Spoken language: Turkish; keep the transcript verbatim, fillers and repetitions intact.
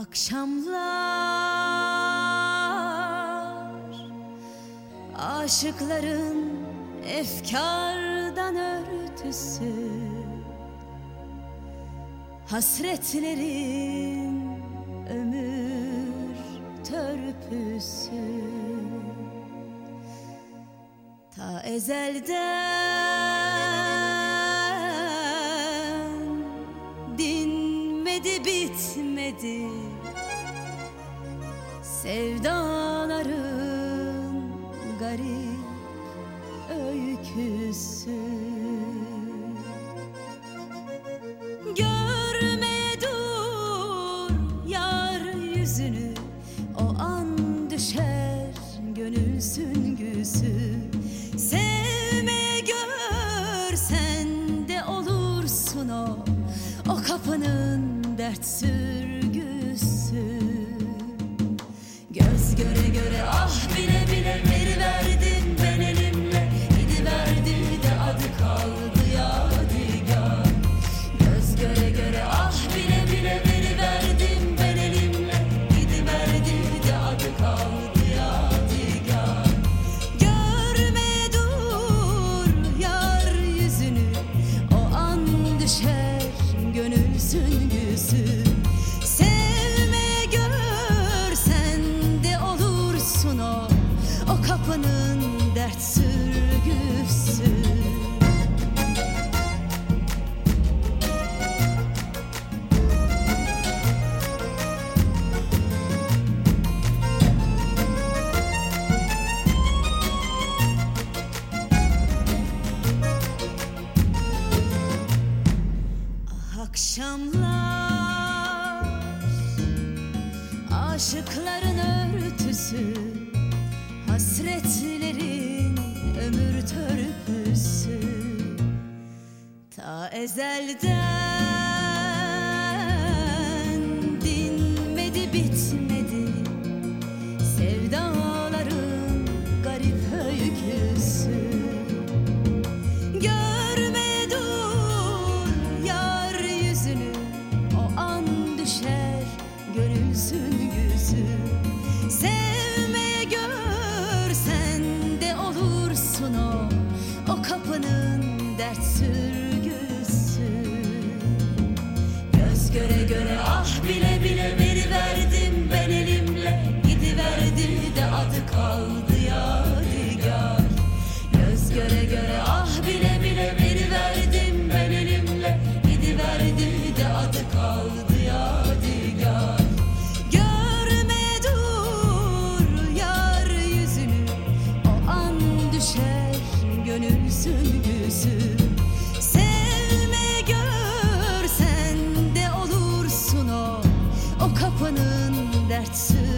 Akşamlar aşıkların efkardan örtüsü, hasretlerin ömür törpüsü. Ta ezelden dinmedi, bitmedi sevdaların garip öyküsü. Görmeye dur yar yüzünü, o an düşer gönül süngüsü. Sevmeye görsen de olursun o, o kapının dert sürgüsü. Göz göre göre ah bile bile veriverdim ben elimle, gidiverdi de adı kaldı yadigar. Göz göre göre ah bile bile veriverdim ben elimle, gidiverdi de adı kaldı yadigar. Görmeye dur yar yüzünü, o an düşer gönül süngüsü. O kapının dert sürgüsü. Ah akşamlar aşıkların örtüsü, hasretlerin ömür törpüsü. Ta ezelden dinmedi, bitmedi sevdaların garip öyküsü. Görmeye dur yar yüzünü, o an düşer gönül süngüsü. Sevmeye görsen de olursun o, o kapının dert sürgüsü. Göz göre göre ah bile bile veriverdim ben elimle, gidiverdi de adı kaldı yadigar. Göz göre göre ah bile bile veriverdim ben elimle, gidiverdi de adı kaldı yadigar. Görmeye dur yar yüzünü, o an düşer gönül süngüsü. Sevmeye görsen de olursun o, o kapının dert sürgüsü.